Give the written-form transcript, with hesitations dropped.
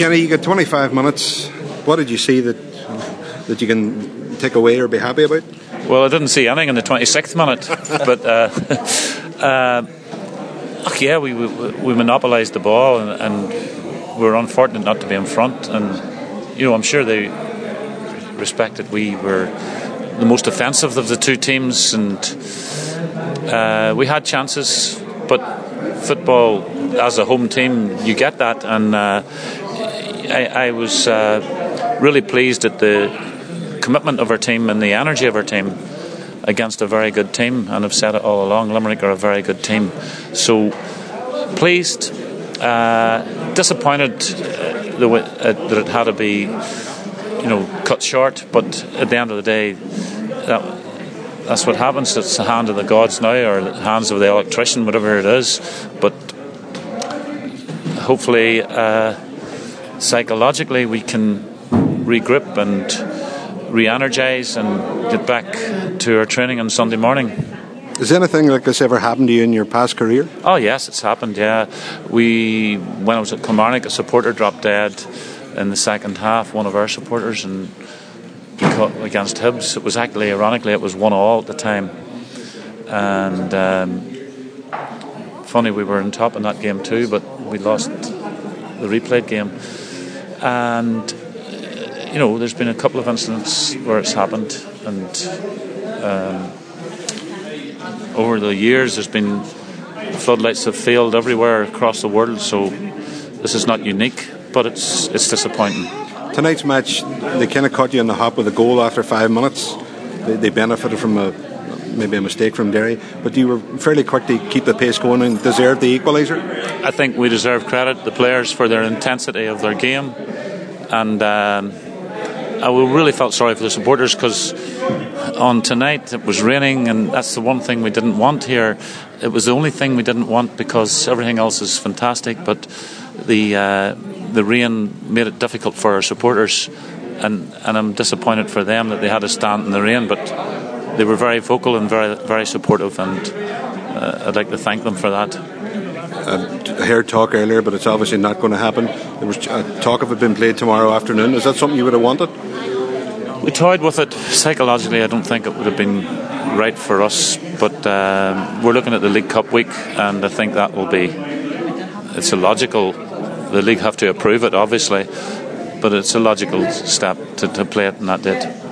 Kenny, you got 25 minutes. What did you see that you can take away or be happy about? Well, I didn't see anything in the 26th minute, but we monopolised the ball, and we were unfortunate not to be in front. And I'm sure they respected we were the most offensive of the two teams, and we had chances, but football as a home team, you get that, and I was really pleased at the commitment of our team and the energy of our team against a very good team, and I've said it all along, Limerick are a very good team. So pleased, disappointed that it had to be cut short, but at the end of the day that's what happens. It's the hand of the gods now, or the hands of the electrician, whatever it is. But hopefully psychologically we can regroup and re-energise and get back to our training on Sunday morning. Has anything like this ever happened to you in your past career? Oh yes, it's happened, yeah. When I was at Kilmarnock, a supporter dropped dead in the second half, one of our supporters, and against Hibs. It was actually, ironically, it was 1-1 at the time, and funny, we were on top in that game too, but we lost the replayed game. And there's been a couple of incidents where it's happened, and over the years there's been floodlights have failed everywhere across the world, so this is not unique, but it's disappointing. Tonight's match, they kind of caught you on the hop with a goal after 5 minutes. They benefited from maybe a mistake from Derry, but you were fairly quick to keep the pace going and deserved the equaliser. I think we deserve credit, the players, for their intensity of their game, and I really felt sorry for the supporters, because on tonight it was raining, and that's the one thing we didn't want here. It was the only thing we didn't want, because everything else is fantastic, but the rain made it difficult for our supporters, and I'm disappointed for them that they had to stand in the rain, but they were very vocal and very, very supportive, and I'd like to thank them for that. I heard talk earlier, but it's obviously not going to happen. There was talk of it being played tomorrow afternoon. Is that something you would have wanted? We toyed with it. Psychologically, I don't think it would have been right for us, but we're looking at the League Cup week, and I think that will be, it's illogical. The league have to approve it, obviously, but it's a logical step to play it on that date.